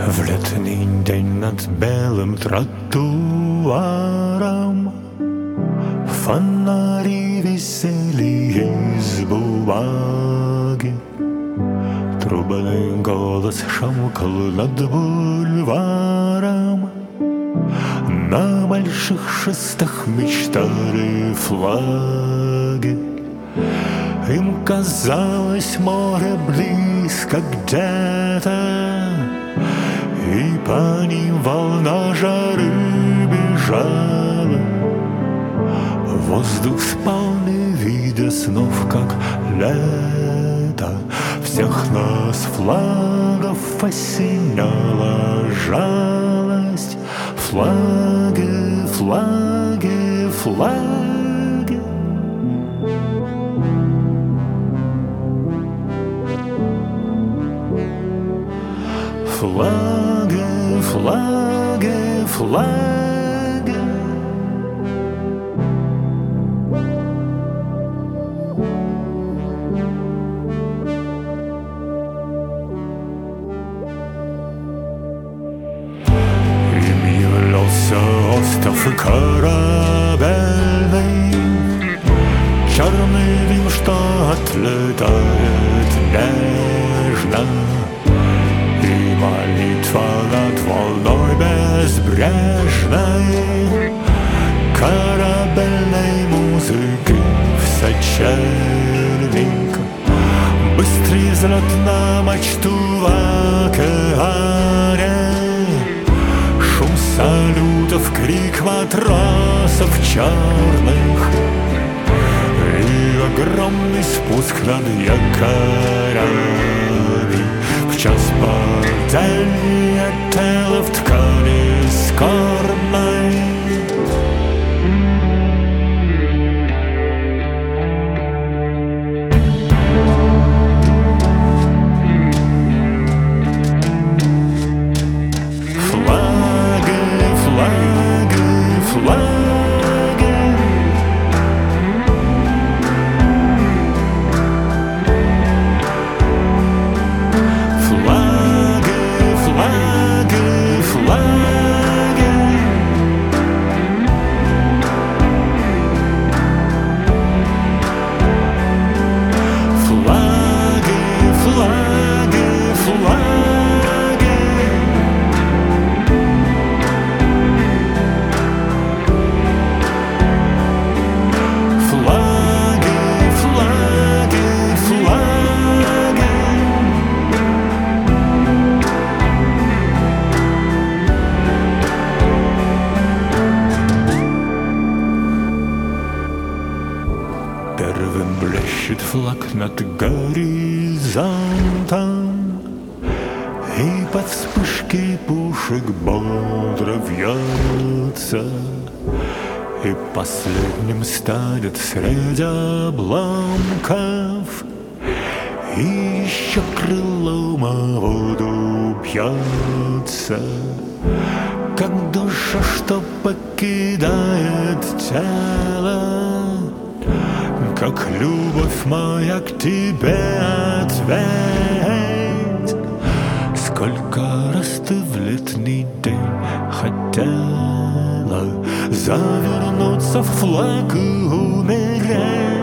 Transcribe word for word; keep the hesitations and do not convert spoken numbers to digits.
В летний день над белым тротуаром фонари висели из бумаги. Трубный голос шамкал над бульваром. На больших шестах мечтали флаги. Им казалось, море близко где-то, и по ним волна жары бежала. Воздух спал, не видя снов, как лето. Всех нас флагов осеняла жалость. Флаги, флаги, флаги. Флаги, флаги, флаги. Им являлся остров корабельный, черный дым, что отлетает нежно. Молитва над волной безбрежной, корабельной музыки в сочельник. Быстрый взлет на мачту в океане, шум салютов, крик матросов черных и огромный спуск над якорями. В час падения тела в ткани скорбной. Флаги, флаги, флаги. Первым блещет флаг над горизонтом, и под вспышки пушек бодро вьется, и последним станет среди обломков, и еще крылом о воду бьется, как душа, что покидает тело. Как любовь моя к тебе ответь. Сколько раз ты в летний день хотела завернуться в флаг и умереть.